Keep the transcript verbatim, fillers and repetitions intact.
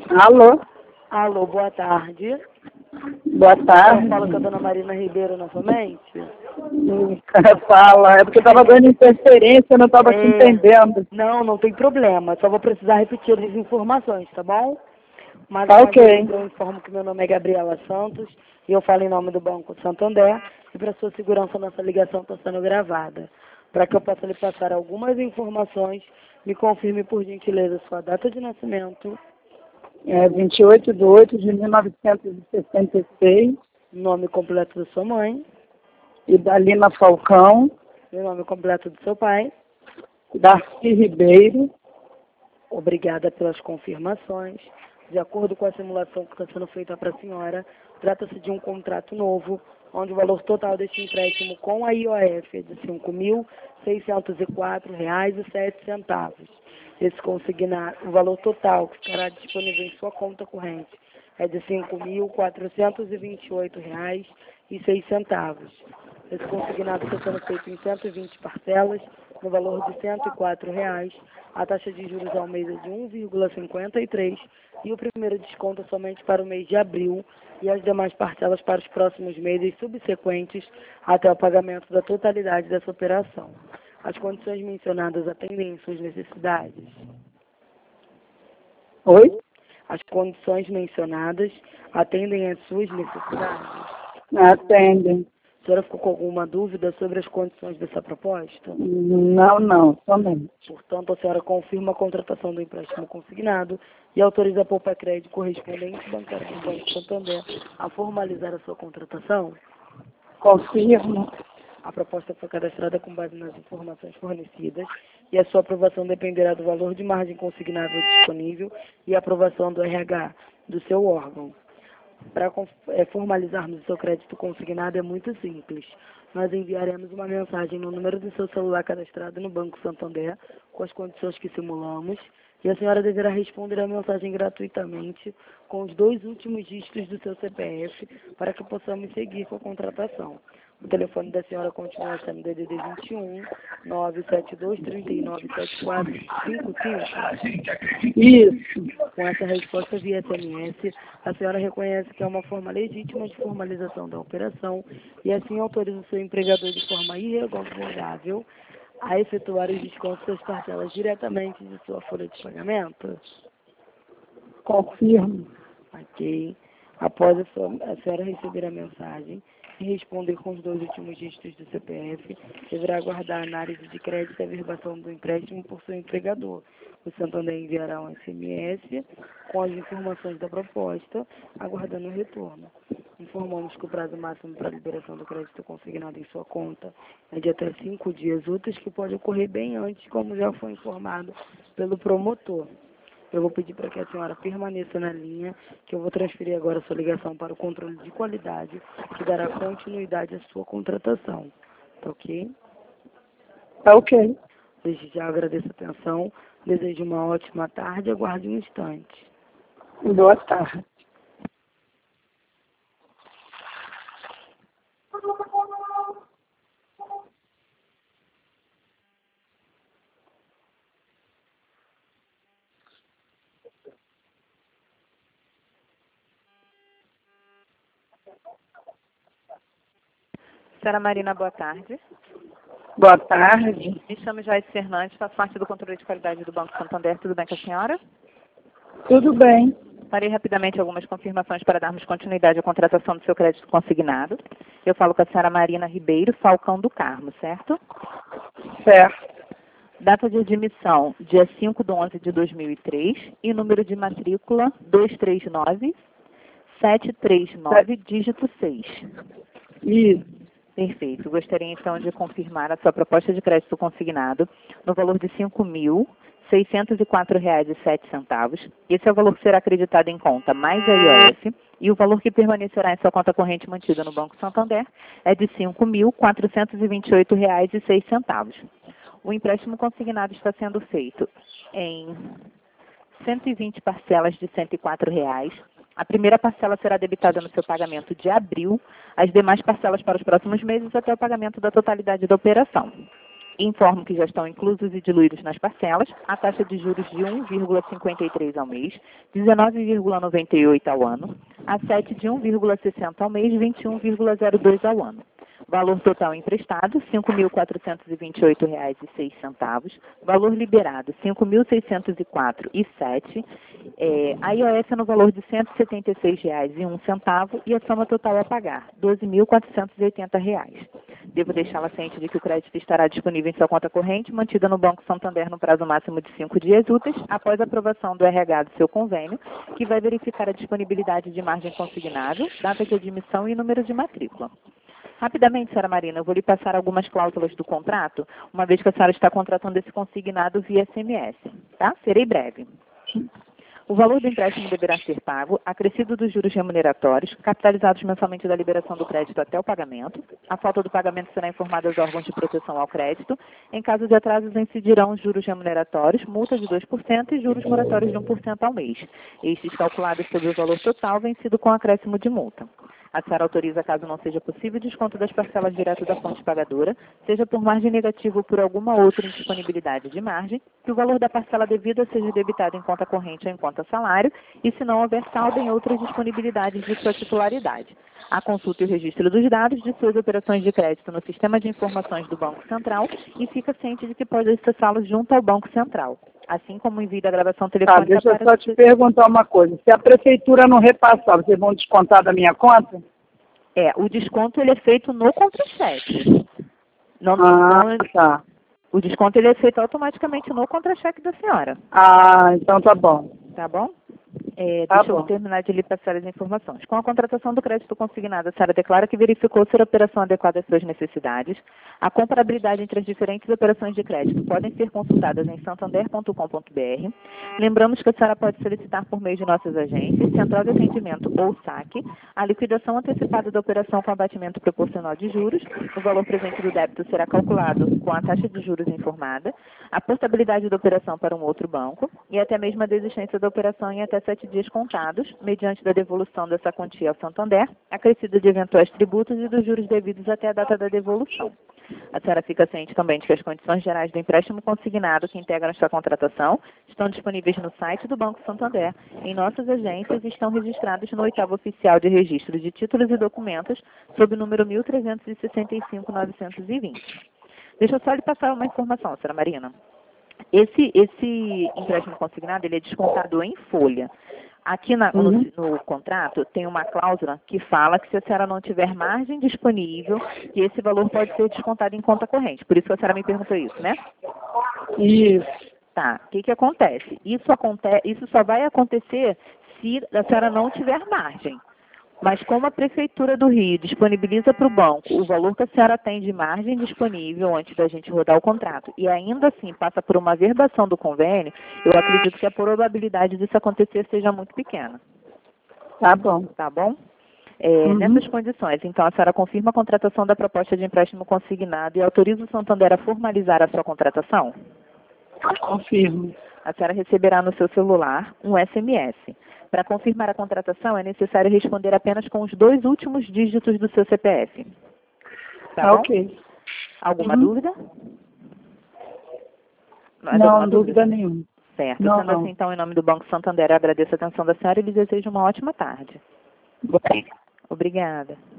Alô? Alô, boa tarde. Boa tarde. Eu falo com a dona Marina Ribeiro novamente. Hum, Fala, é porque estava dando interferência, eu não estava te É, entendendo. não, não tem problema. Só vou precisar repetir as informações, tá bom? Mas Tá uma ok. vez eu informo que meu nome é Gabriela Santos e eu falo em nome do Banco Santander e para sua segurança nossa ligação está sendo gravada. Para que eu possa lhe passar algumas informações, me confirme por gentileza sua data de nascimento, É vinte e oito de oito de mil novecentos e sessenta e seis, nome completo da sua mãe, Idalina Falcão, e o nome completo do seu pai. Darcy Ribeiro. Obrigada pelas confirmações. De acordo com a simulação que está sendo feita para a senhora, trata-se de um contrato novo, onde o valor total deste empréstimo com a I O F é de cinco mil seiscentos e quatro reais e sete centavos. Esse consignar, o valor total que ficará disponível em sua conta corrente é de cinco mil quatrocentos e vinte e oito reais e seis centavos. Esse consignado está sendo feito em cento e vinte parcelas, no valor de cento e quatro reais. A taxa de juros ao mês é de um vírgula cinquenta e três e o primeiro desconto é somente para o mês de abril e as demais parcelas para os próximos meses subsequentes até o pagamento da totalidade dessa operação. As condições mencionadas atendem às suas necessidades? Oi? As condições mencionadas atendem às suas necessidades? Atendem. A senhora ficou com alguma dúvida sobre as condições dessa proposta? Não, não, somente. Portanto, a senhora confirma a contratação do empréstimo consignado e autoriza a Poupa Crédito correspondente bancário do Banco Santander a formalizar a sua contratação? Confirmo. A proposta foi cadastrada com base nas informações fornecidas e a sua aprovação dependerá do valor de margem consignável disponível e a aprovação do R H do seu órgão. Para é, formalizarmos o seu crédito consignado é muito simples. Nós enviaremos uma mensagem no número do seu celular cadastrado no Banco Santander com as condições que simulamos e a senhora deverá responder a mensagem gratuitamente com os dois últimos dígitos do seu C P F para que possamos seguir com a contratação. O telefone da senhora continua sendo D D D vinte e um, nove sete dois, três nove sete quatro, cinco cinco. Isso. Com essa resposta via S M S, a senhora reconhece que é uma forma legítima de formalização da operação e assim autoriza o seu empregador de forma irrevogável a efetuar os descontos das parcelas diretamente de sua folha de pagamento? Confirmo. Ok. Após a, sua, a senhora receber a mensagem e responder com os dois últimos dígitos do C P F, deverá aguardar a análise de crédito e a averbação do empréstimo por seu empregador. O Santander enviará um S M S com as informações da proposta, aguardando o retorno. Informamos que o prazo máximo para a liberação do crédito consignado em sua conta é de até cinco dias úteis, que pode ocorrer bem antes, como já foi informado pelo promotor. Eu vou pedir para que a senhora permaneça na linha, que eu vou transferir agora a sua ligação para o controle de qualidade, que dará continuidade à sua contratação. Tá ok? Tá ok. Desde já agradeço a atenção, desejo uma ótima tarde, aguarde um instante. Boa tarde. Senhora Marina, boa tarde. Boa tarde. Me chamo Joyce Fernandes, faço parte do controle de qualidade do Banco Santander. Tudo bem com a senhora? Tudo bem. Farei rapidamente algumas confirmações para darmos continuidade à contratação do seu crédito consignado. Eu falo com a senhora Marina Ribeiro, Falcão do Carmo, certo? Certo. Data de admissão, dia cinco de onze de dois mil e três e número de matrícula dois três nove, sete três nove, dígito seis. Isso. Perfeito. Gostaria então de confirmar a sua proposta de crédito consignado no valor de cinco mil seiscentos e quatro reais e sete centavos. Esse é o valor que será acreditado em conta mais a I O F e o valor que permanecerá em sua conta corrente mantida no Banco Santander é de cinco mil quatrocentos e vinte e oito reais e seis centavos. O empréstimo consignado está sendo feito em cento e vinte parcelas de cento e quatro reais. A primeira parcela será debitada no seu pagamento de abril, as demais parcelas para os próximos meses até o pagamento da totalidade da operação. Informo que já estão inclusos e diluídos nas parcelas a taxa de juros de um vírgula cinquenta e três ao mês, dezenove vírgula noventa e oito ao ano, a sete de um vírgula sessenta ao mês, vinte e um vírgula zero dois ao ano. Valor total emprestado, cinco mil quatrocentos e vinte e oito reais e seis centavos. Valor liberado, cinco mil seiscentos e quatro reais e sete centavos. É, a I O F no valor de cento e setenta e seis reais e um centavo e a soma total a pagar, doze mil quatrocentos e oitenta reais. Devo deixá-la ciente de que o crédito estará disponível em sua conta corrente, mantida no Banco Santander no prazo máximo de cinco dias úteis, após a aprovação do R H do seu convênio, que vai verificar a disponibilidade de margem consignável, data de admissão e número de matrícula. Rapidamente, senhora Marina, eu vou lhe passar algumas cláusulas do contrato, uma vez que a senhora está contratando esse consignado via S M S, tá? Serei breve. O valor do empréstimo deverá ser pago, acrescido dos juros remuneratórios, capitalizados mensalmente da liberação do crédito até o pagamento. A falta do pagamento será informada aos órgãos de proteção ao crédito. Em caso de atrasos, incidirão os juros remuneratórios, multa de dois por cento e juros moratórios de um por cento ao mês. Estes calculados sobre o valor total, vencido com acréscimo de multa. A senhora autoriza, caso não seja possível, desconto das parcelas direto da fonte pagadora, seja por margem negativa ou por alguma outra indisponibilidade de margem, que o valor da parcela devida seja debitado em conta corrente ou em conta salário, e se não houver saldo em outras disponibilidades de sua titularidade. A consulta e o registro dos dados de suas operações de crédito no Sistema de Informações do Banco Central e fica ciente de que pode acessá-los junto ao Banco Central, assim como o envio da gravação Tá, telefônica deixa eu para... só te perguntar uma coisa. Se a prefeitura não repassar, vocês vão descontar da minha conta? É, o desconto ele é feito no contra-cheque. Não, Ah, não, tá. o desconto ele é feito automaticamente no contra-cheque da senhora. Ah, então tá bom. Tá bom? É, Tá deixa eu bom. terminar de lhe passar as informações. Com a contratação do crédito consignado, a senhora declara que verificou ser a operação adequada às suas necessidades. A comparabilidade entre as diferentes operações de crédito podem ser consultadas em santander ponto com ponto br. Lembramos que a senhora pode solicitar por meio de nossas agências, Central de Atendimento ou saque, a liquidação antecipada da operação com abatimento proporcional de juros. O valor presente do débito será calculado com a taxa de juros informada, a portabilidade da operação para um outro banco e até mesmo a desistência da operação em até sete dias contados, mediante da devolução dessa quantia ao Santander, acrescida de eventuais tributos e dos juros devidos até a data da devolução. A senhora fica ciente também de que as condições gerais do empréstimo consignado que integram esta contratação estão disponíveis no site do Banco Santander, em nossas agências e estão registrados no oitavo oficial de registro de títulos e documentos, sob o número mil trezentos e sessenta e cinco mil novecentos e vinte. Deixa eu só lhe passar uma informação, senhora Marina. Esse, esse empréstimo consignado ele é descontado em folha. Aqui na, no, Uhum. no contrato tem uma cláusula que fala que se a senhora não tiver margem disponível, que esse valor pode ser descontado em conta corrente. Por isso que a senhora me perguntou isso, né? Isso. Tá. O que que acontece? Isso, aconte isso só vai acontecer se a senhora não tiver margem. Mas como a Prefeitura do Rio disponibiliza para o banco o valor que a senhora tem de margem disponível antes da gente rodar o contrato e ainda assim passa por uma verbação do convênio, eu acredito que a probabilidade disso acontecer seja muito pequena. Tá bom. Tá bom? É, Uhum. Nessas condições, então, a senhora confirma a contratação da proposta de empréstimo consignado e autoriza o Santander a formalizar a sua contratação? Confirmo. A senhora receberá no seu celular um S M S. Para confirmar a contratação, é necessário responder apenas com os dois últimos dígitos do seu C P F. Tá Tá bom? ok. Alguma Uhum. dúvida? Mais Não, alguma dúvida nenhuma. Certo. Não, Sendo não. assim, então, em nome do Banco Santander, eu agradeço a atenção da senhora e lhe desejo uma ótima tarde. Bem. Obrigada.